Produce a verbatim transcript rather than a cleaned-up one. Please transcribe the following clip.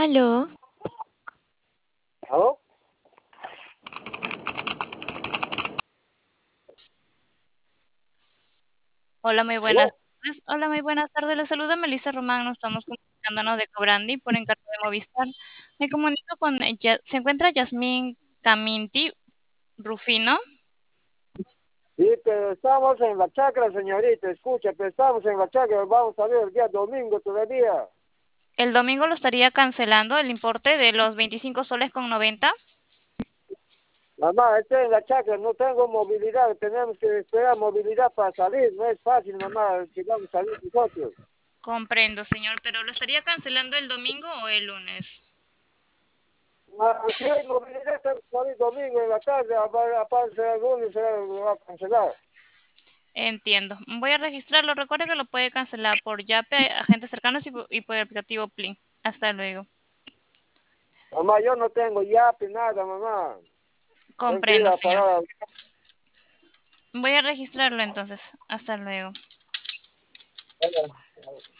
Aló, ¿Aló? hola, muy buenas ¿Aló? tardes. Hola, muy buenas tardes. Le saluda Melissa Román. Nos estamos comunicándonos de Cobrandi por encargo de Movistar. Me comunico con ella. Se encuentra Yasmín Caminti Rufino. Sí, pero estamos en la chacra, señorita, escucha, pero estamos en la chacra, vamos a ver el día domingo todavía. El domingo lo estaría cancelando el importe de los veinticinco soles con noventa. Mamá, estoy en la chacra, no tengo movilidad, tenemos que esperar movilidad para salir, no es fácil, mamá, si vamos a salir nosotros. Comprendo, señor, pero lo estaría cancelando el domingo o el lunes. Ah, si hay movilidad, tenemos que salir domingo en la tarde, apa- aparte el lunes se va a cancelar. Entiendo. Voy a registrarlo. Recuerde que lo puede cancelar por Yape, agentes cercanos y por, y por el aplicativo Plin. Hasta luego. Mamá, yo no tengo yape, nada, mamá. Tengo que ir Comprendo, a señor. parar. Voy a registrarlo entonces. Hasta luego.